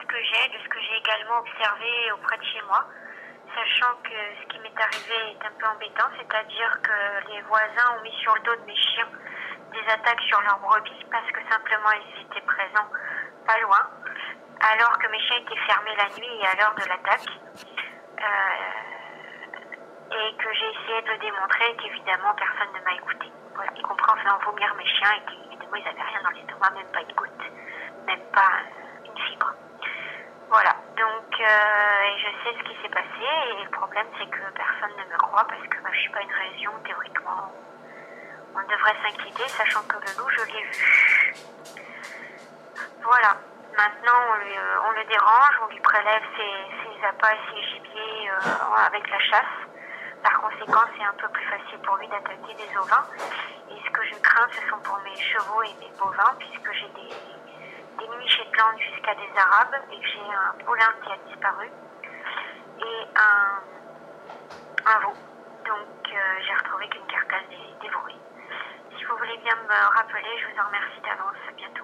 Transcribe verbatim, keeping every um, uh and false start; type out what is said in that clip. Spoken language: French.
que j'ai, de ce que j'ai également observé auprès de chez moi, sachant que ce qui m'est arrivé est un peu embêtant, c'est-à-dire que les voisins ont mis sur le dos de mes chiens des attaques sur leurs brebis parce que simplement ils étaient présents pas loin, alors que mes chiens étaient fermés la nuit et à l'heure de l'attaque. Euh, et que j'ai essayé de le démontrer et qu'évidemment personne ne m'a écouté. Voilà, y compris en faisant vomir mes chiens et qu'évidemment ils n'avaient rien dans l'estomac, même pas une goutte, même pas une fibre. Voilà, donc euh, et je sais ce qui s'est passé et le problème c'est que personne ne me croit parce que bah, je suis pas une région, théoriquement on devrait s'inquiéter sachant que le loup je l'ai vu. Voilà, maintenant on, lui, euh, on le dérange, on lui prélève ses, ses appâts et ses gibiers euh, avec la chasse. Par conséquent, c'est un peu plus facile pour lui d'attaquer des ovins. Et ce que je crains, ce sont pour mes chevaux et mes bovins, puisque j'ai des, des mini Shetland jusqu'à des arabes et que j'ai un poulain qui a disparu et un, un veau. Donc, euh, j'ai retrouvé qu'une carcasse dévorée. Si vous voulez bien me rappeler, je vous en remercie d'avance. À bientôt.